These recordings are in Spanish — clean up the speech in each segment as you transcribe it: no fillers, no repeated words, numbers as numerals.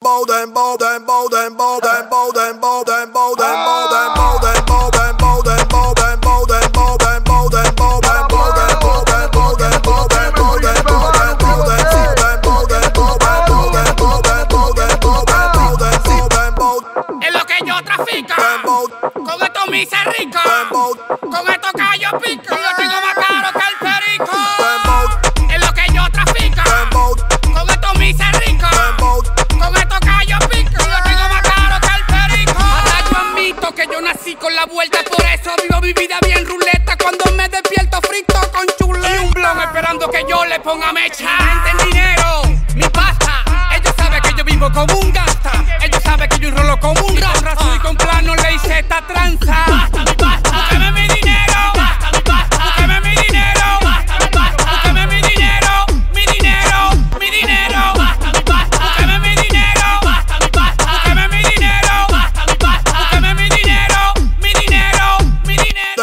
Es lo que yo trafico. Con estos mises ricos. Con estos callos picos. Yo tengo más caro que el perico. Es lo que yo trafico. Con estos mises ricos. Con estos callos picos. Yo tengo más caro que el perico. Hasta yo admito que yo nací con la vuelta. Por eso vivo mi vida bien ruleta. Cuando me despierto frito con chuleta. Y un blon esperando que yo le ponga mecha. En dinero, mi pasta. Ellos saben que yo vivo como un gasta. Ellos saben que yo rolo como un rasta. Y con plano le hice esta tranza. Basta, mi pasta. Búsqueme mi dinero. Basta, mi pasta. Búsqueme mi dinero. Basta, mi pasta. Búsqueme mi dinero. Mi dinero. Mi dinero. Basta, mi pasta. Búsqueme mi dinero. Basta, mi pasta. Búsqueme mi dinero. Basta, mi pasta. Búsqueme mi dinero. Mi dinero. Mi dinero.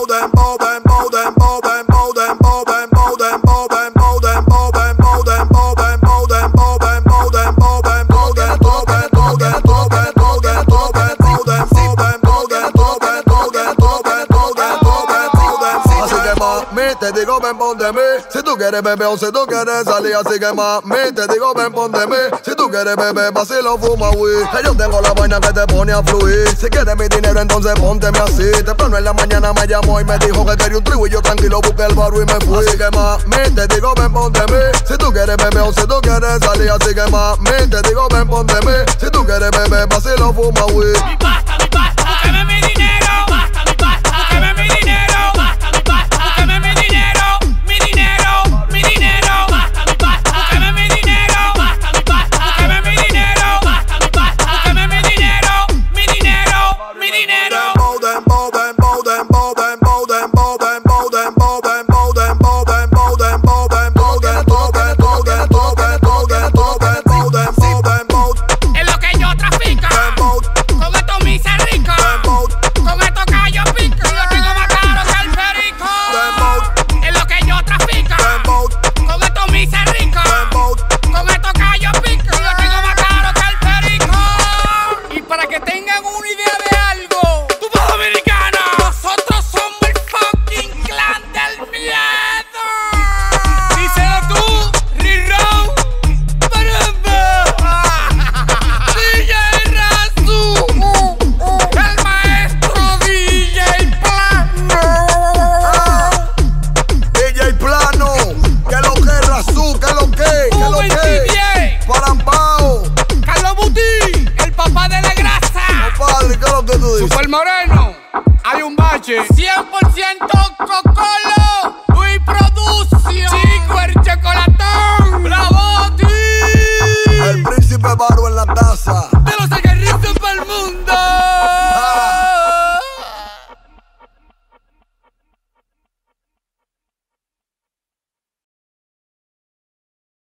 Te digo ven pon de mí, si tú quieres beber o si tú quieres salir, así que mami, te digo ven pon de mí, si tú quieres beber, vacilo, fuma weed, que yo tengo la vaina que te pone a fluir, si quieres mi dinero entonces pónteme así, temprano en la mañana me llamó y me dijo que quería un trigo y yo tranquilo busqué el barro y me fui, así que mami, te digo ven pon de mí, si tú quieres beber o si tú quieres salir, así que mami, te digo ven pon de mí, si tú quieres beber, vacilo, fuma weed. Mi pasta, búsqueme mi dinero. Basta, mi pasta, búsqueme mi dinero. Basta, mi pasta, búsqueme mi dinero. Mi dinero, mi dinero. Basta, mi pasta, búsqueme mi dinero. Basta, mi pasta, búsqueme mi dinero. Basta, mi pasta, búsqueme mi dinero. Mi dinero, mi dinero. Es lo que yo trafico. Con estos mises ricos. Con estos callos picos. Yo tengo más caro que el perico. Es lo que yo trafico. Con estos mises ricos. Con estos callos picos. Yo tengo más caro que el perico. Y para que tengan una idea de algo, tú sos dominicano. Nosotros somos el fucking clan del miedo. Díselo tú, Rirón. DJ Razú. El maestro DJ Plano. DJ Plano, que lo que es Razú, que lo que, Parambao, Carlos Buti, el papá de la grasa. compadre, que lo que tú dices. Super Moreno, hay un bache. 100% Cocolo, Luis Producción, Chico el Chocolatón, Bravo Ti. El príncipe Baro en la taza.